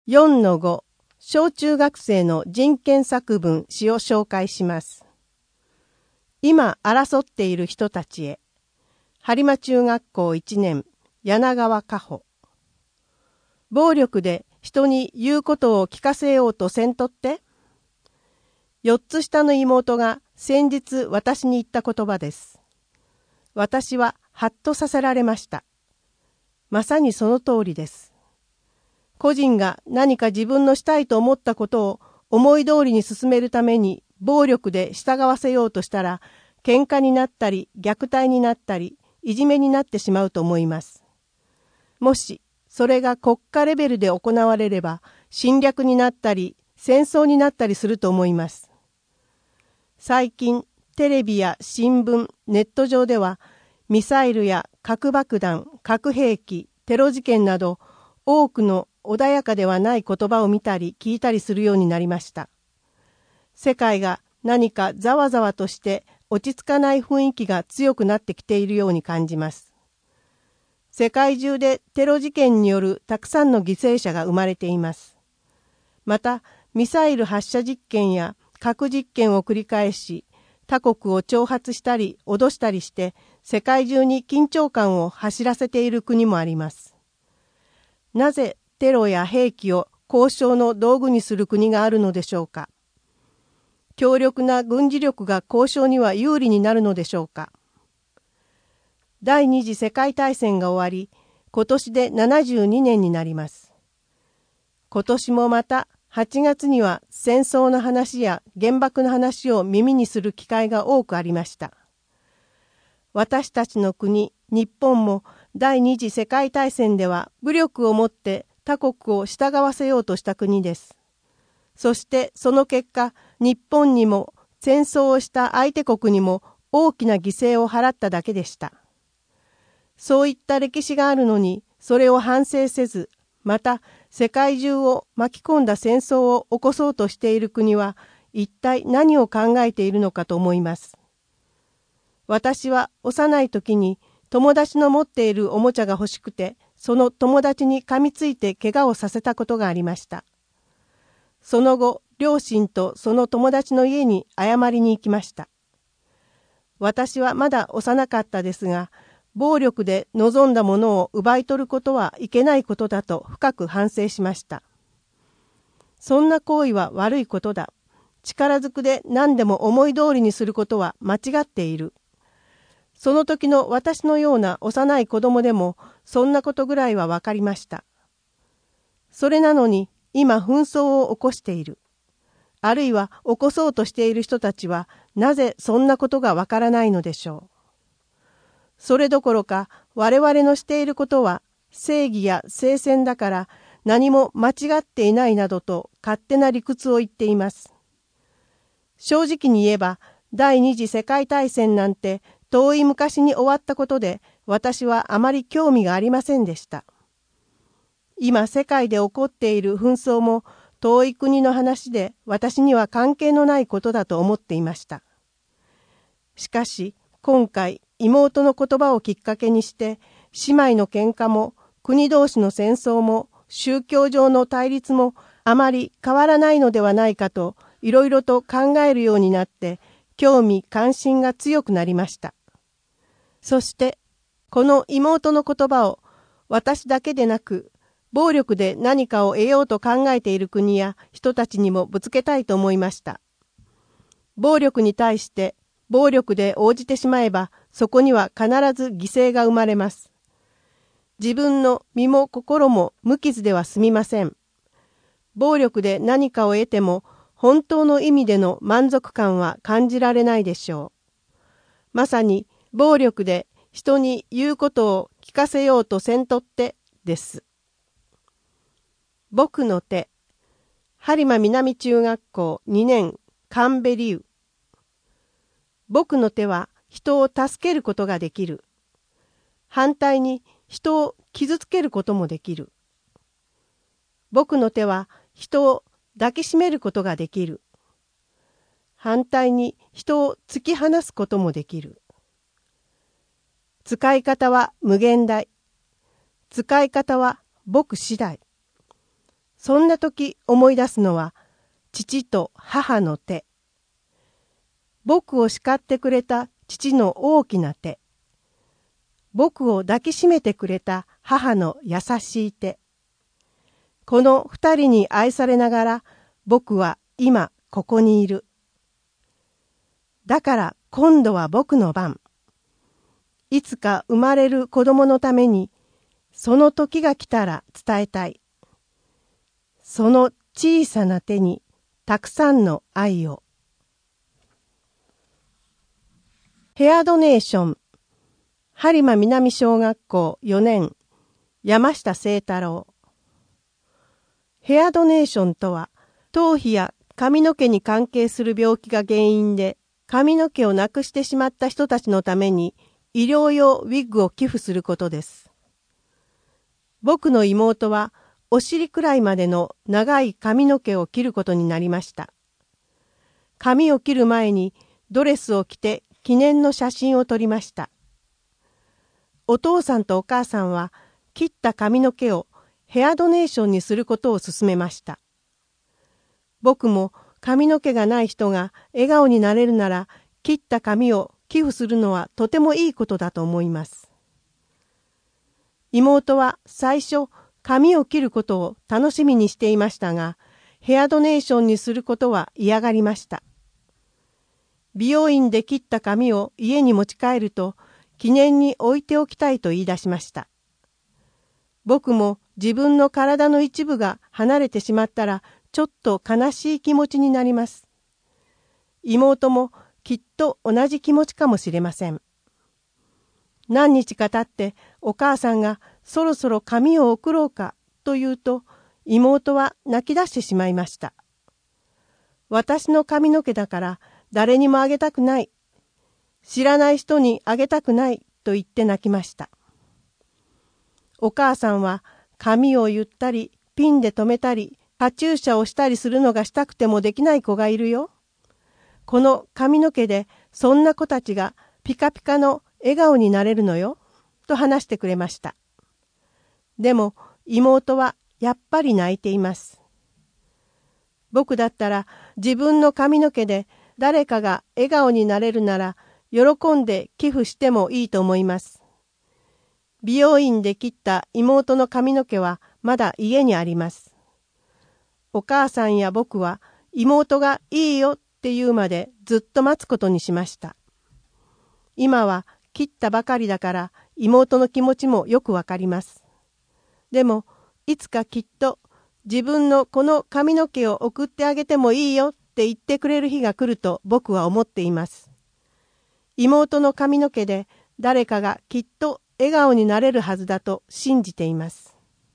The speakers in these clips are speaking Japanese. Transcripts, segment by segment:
4-5 小中学生の人権作文詩を紹介します。今争っている人たちへ。播磨中学校1年柳川果歩。暴力で人に言うことを聞かせようとせんとって。4つ下の妹が先日私に言った言葉です。私はハッとさせられました。まさにその通りです。個人が何か自分のしたいと思ったことを思い通りに進めるために暴力で従わせようとしたら、喧嘩になったり虐待になったりいじめになってしまうと思います。もしそれが国家レベルで行われれば侵略になったり戦争になったりすると思います。最近テレビや新聞、ネット上ではミサイルや核爆弾、核兵器、テロ事件など多くの穏やかではない言葉を見たり聞いたりするようになりました。世界が何かざわざわとして落ち着かない雰囲気が強くなってきているように感じます。世界中でテロ事件によるたくさんの犠牲者が生まれています。また、ミサイル発射実験や核実験を繰り返し、他国を挑発したり脅したりして世界中に緊張感を走らせている国もあります。なぜテロや兵器を交渉の道具にする国があるのでしょうか。強力な軍事力が交渉には有利になるのでしょうか。第二次世界大戦が終わり、今年で72年になります。今年もまた8月には戦争の話や原爆の話を耳にする機会が多くありました。私たちの国、日本も第二次世界大戦では武力をもって他国を従わせようとした国です。そしてその結果、日本にも戦争をした相手国にも大きな犠牲を払っただけでした。そういった歴史があるのに、それを反省せず、また世界中を巻き込んだ戦争を起こそうとしている国は一体何を考えているのかと思います。私は幼い時に友達の持っているおもちゃが欲しくて、その友達に噛みついて怪我をさせたことがありました。その後、両親とその友達の家に謝りに行きました。私はまだ幼かったですが、暴力で望んだものを奪い取ることはいけないことだと深く反省しました。そんな行為は悪いことだ。力ずくで何でも思い通りにすることは間違っている。その時の私のような幼い子供でもそんなことぐらいは分かりました。それなのに今紛争を起こしている。あるいは起こそうとしている人たちはなぜそんなことがわからないのでしょう。それどころか我々のしていることは正義や聖戦だから何も間違っていないなどと勝手な理屈を言っています。正直に言えば第二次世界大戦なんて遠い昔に終わったことで私はあまり興味がありませんでした。今世界で起こっている紛争も遠い国の話で私には関係のないことだと思っていました。しかし今回妹の言葉をきっかけにして姉妹の喧嘩も国同士の戦争も宗教上の対立もあまり変わらないのではないかといろいろと考えるようになって興味関心が強くなりました。そしてこの妹の言葉を私だけでなく暴力で何かを得ようと考えている国や人たちにもぶつけたいと思いました。暴力に対して暴力で応じてしまえばそこには必ず犠牲が生まれます。自分の身も心も無傷では済みません。暴力で何かを得ても本当の意味での満足感は感じられないでしょう。まさに暴力で人に言うことを聞かせようとせんとってです。僕の手、播磨南中学校2年神戸流。僕の手は人を助けることができる。反対に人を傷つけることもできる。僕の手は人を抱きしめることができる。反対に人を突き放すこともできる。使い方は無限大。使い方は僕次第。 そんな時思い出すのは父と母の手。僕を叱ってくれた父の大きな手。僕を抱きしめてくれた母の優しい手。この二人に愛されながら僕は今ここにいる。だから今度は僕の番。いつか生まれる子供のためにその時が来たら伝えたい。その小さな手にたくさんの愛を。ヘアドネーション。播磨南小学校4年山下清太郎。ヘアドネーションとは、頭皮や髪の毛に関係する病気が原因で髪の毛をなくしてしまった人たちのために医療用ウィッグを寄付することです。僕の妹はお尻くらいまでの長い髪の毛を切ることになりました。髪を切る前にドレスを着て記念の写真を撮りました。お父さんとお母さんは切った髪の毛をヘアドネーションにすることを勧めました。僕も髪の毛がない人が笑顔になれるなら切った髪を寄付するのはとてもいいことだと思います。妹は最初髪を切ることを楽しみにしていましたが、ヘアドネーションにすることは嫌がりました。美容院で切った髪を家に持ち帰ると記念に置いておきたいと言い出しました。僕も自分の体の一部が離れてしまったらちょっと悲しい気持ちになります。妹もきっと同じ気持ちかもしれません。何日か経ってお母さんがそろそろ髪を送ろうかと言うと妹は泣き出してしまいました。私の髪の毛だから誰にもあげたくない。知らない人にあげたくないと言って泣きました。お母さんは髪を言ったりピンで留めたりカチューシャをしたりするのがしたくてもできない子がいるよ。この髪の毛でそんな子たちがピカピカの笑顔になれるのよと話してくれました。でも妹はやっぱり泣いています。僕だったら自分の髪の毛で誰かが笑顔になれるなら喜んで寄付してもいいと思います。美容院で切った妹の髪の毛はまだ家にあります。お母さんや僕は妹がいいよって言うまでずっと待つことにしました。今は切ったばかりだから妹の気持ちもよくわかります。でもいつかきっと自分のこの髪の毛を送ってあげてもいいよって言ってくれる日が来ると僕は思っています。妹の髪の毛で誰かがきっと笑顔になれるはずだと信じています。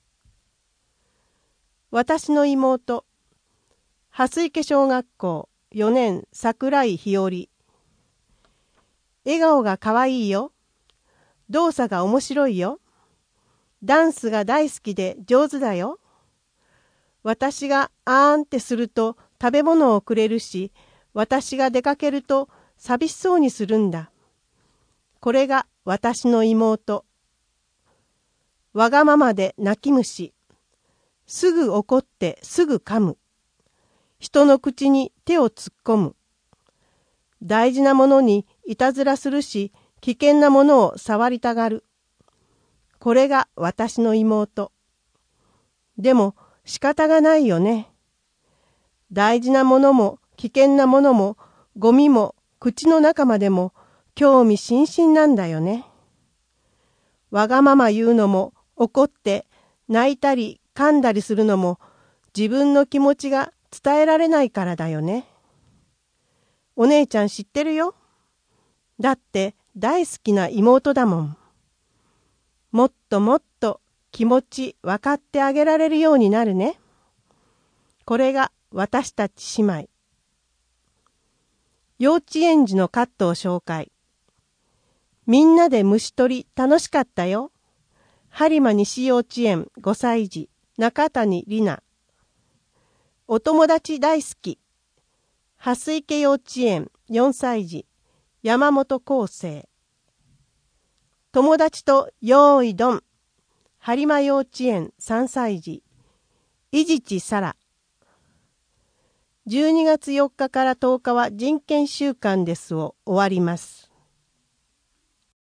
私の妹、蓮池小学校4年桜井日和。笑顔がかわいいよ。動作が面白いよ。ダンスが大好きで上手だよ。私があーんってすると食べ物をくれるし、私が出かけると寂しそうにするんだ。これが私の妹。わがままで泣き虫。すぐ怒ってすぐ噛む。人の口に手を突っ込む。大事なものにいたずらするし、危険なものを触りたがる。これが私の妹。でも仕方がないよね。大事なものも危険なものもゴミも口の中までも興味津々なんだよね。わがまま言うのも怒って泣いたり噛んだりするのも自分の気持ちが伝えられないからだよね。お姉ちゃん知ってるよ。だって大好きな妹だもん。もっともっと気持ち分かってあげられるようになるね。これが私たち姉妹。幼稚園児のカットを紹介。みんなで虫取り楽しかったよ。播磨西幼稚園5歳児中谷里奈。お友達大好き。蓮池幼稚園4歳児山本康生。友達とよーいどん。播磨幼稚園3歳児伊地知沙羅。12月4日から10日は人権週間ですを終わります。